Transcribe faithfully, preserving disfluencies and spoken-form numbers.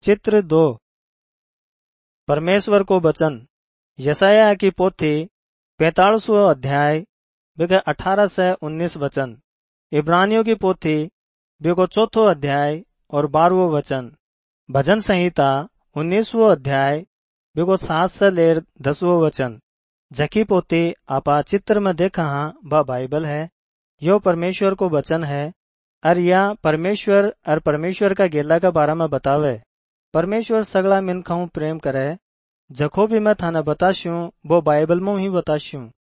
चित्र दो। परमेश्वर को वचन यशायाह की पोथी पैतालीसवां अध्याय बिके अठारह से उन्नीस वचन। इब्रानियों की पोथी बिको चौथो अध्याय और बारहवो वचन। भजन संहिता उन्नीसवो अध्याय बिको सात से लेर दसवो वचन। जकी पोथी आपा चित्र में देखा हाँ वह बाइबल है। यो परमेश्वर को वचन है और या परमेश्वर और परमेश्वर का गेला का बारे में बतावे। परमेश्वर सगला मिनखाऊ प्रेम करे। जखो भी मैं थाने बताश्यू वो बाइबल में ही बताश्यू।